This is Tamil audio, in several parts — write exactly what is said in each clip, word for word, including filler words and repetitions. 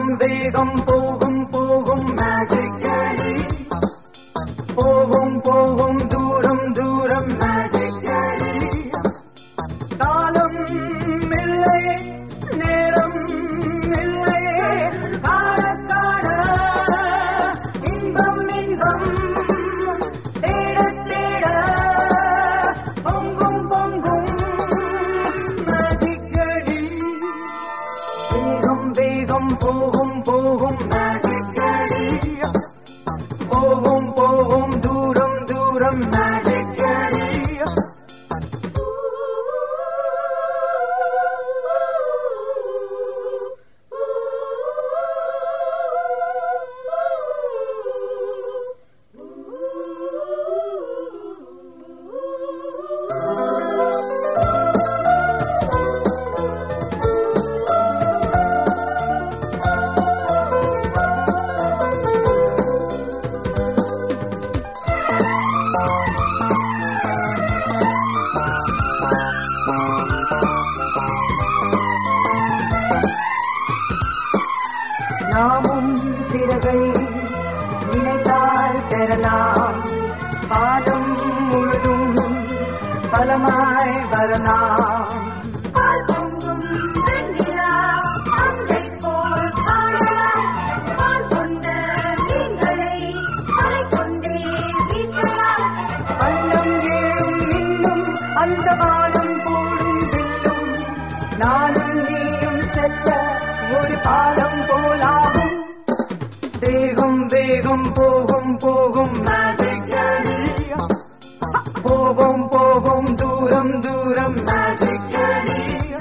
வேகம் வேகம் போகும் போகும் மேஜிக் ஜர்னி போகும் போகும் தூரம் தூரம் மேஜிக் ஜர்னி காலம் இல்லை நேரம் இல்லை காண காண இன்பம் இன்பம் தேட தேட பொங்கும் பொங்கும் மேஜிக் ஜர்னி வேகம் வேகம் போகும் போகும் மேஜிக் ஜர்னி போகும் போகும் தூரம் தூரம் மேஜிக் ஜர்னி நாமும் சிறகை நினைத்தால் பெறலாம் பாதம் முழுதும் பலமாய் வரலாம் பால் பொங்கும் வெண்ணிலா அங்கை போல் காணலாம் பால் கொண்ட மீன்களை அலை கொண்டே வீசலாம் பள்ளம் ஏறும் இன்னும் அந்த வானம் போடும் வில்லும் நானும் நீயும் செல்ல ஒரு பாலம் போலாகும் வேகம் வேகம் போகும் போகும் மேஜிக் ஜர்னி போகும் போகும் தூரம் தூரம் மேஜிக் ஜர்னி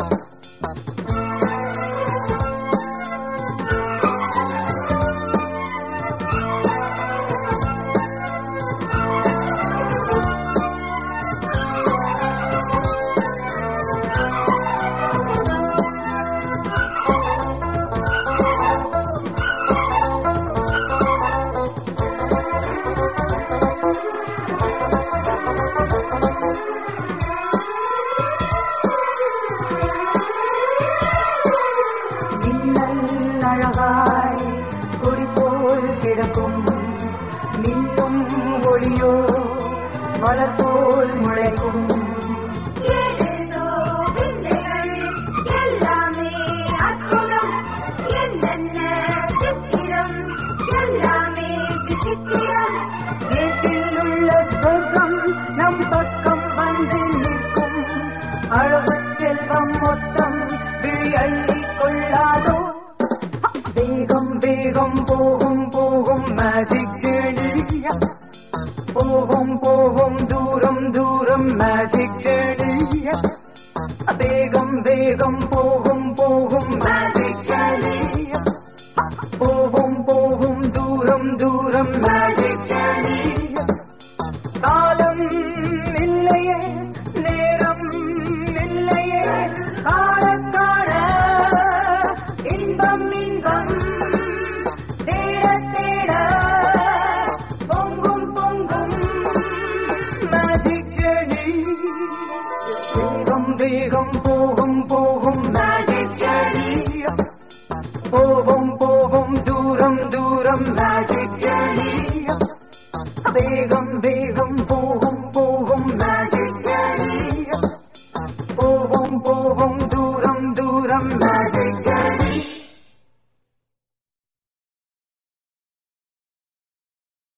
அழகாய் கொடி போல் கிடக்கும் மின்னும் ஒளியோ மலர் போல் முளைக்கும் எல்லாமே அற்புதம் என்னென்ன சித்திரம் எல்லாமே விசித்திரம் வீட்டில் உள்ள சொர்க்கம் நம் பக்கம் வந்து நிற்கும் அழகு செல்வம் மொத்தம் விழியல்